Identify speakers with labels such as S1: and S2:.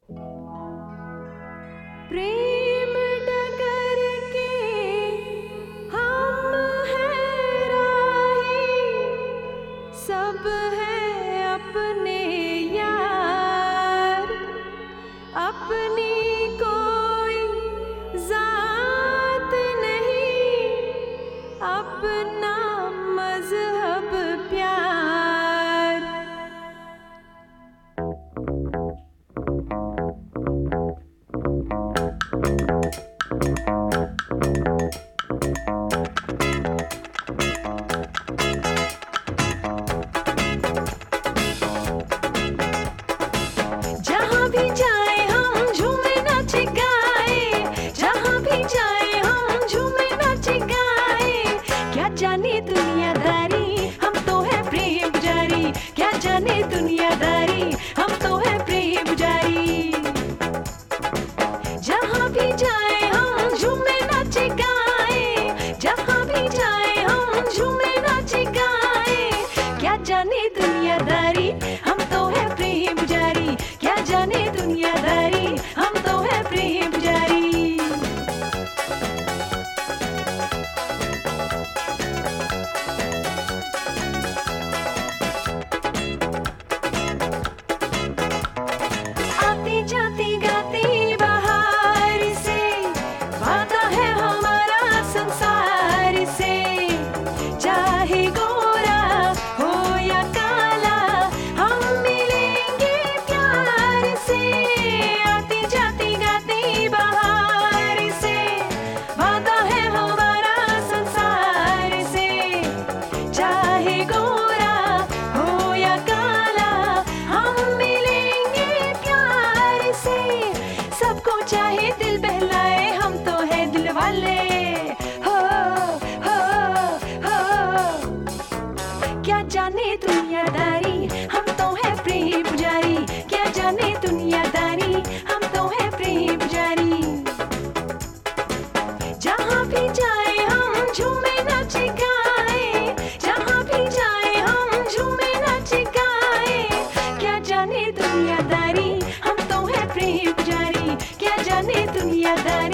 S1: प्रेम डगर के हम हैं राही, सब है अपने यार, अपनी कोई जात नहीं, अपना मजहब प्यार। जहाँ भी जाए हम झूमे नाच गाए, जहाँ भी जाए हम झूमे नाच गाए। क्या जाने दुनियादारी, हम तो है प्रेम पुजारी, क्या जाने दुनियादारी, हम तो है प्रेम पुजारी। जहाँ भी जाए हम झूमे नाच गाए, जहाँ भी जाए हम झूमे नाच गाए। क्या जाने दुनियादारी, हम तो है प्रेम पुजारी, क्या जाने दुनियादारी, हम तो है प्रेम पुजारी। आते जाते गाते बहार से, वादा है हमारा संसार से। चाहे गोरा हो या काला, हम मिलेंगे प्यार से। आते जाते गाते बहार से, वादा है हमारा संसार से। चाहे गोरा हो या काला, हम मिलेंगे प्यार से। सबको चाहे दिल बहलाए, हम तो है दिल वाले। हो हो हो, क्या जाने दुनियादारी, हम तो है प्रेम पुजारी, क्या जाने दुनियादारी, हम तो है प्रेम पुजारी। जहाँ भी जाए हम झूमे नाच गाए, जहाँ भी जाए हम झूमे नाच गाए। क्या जाने दुनियादारी, हम तो है प्रेम पुजारी, क्या जाने दुनियादारी।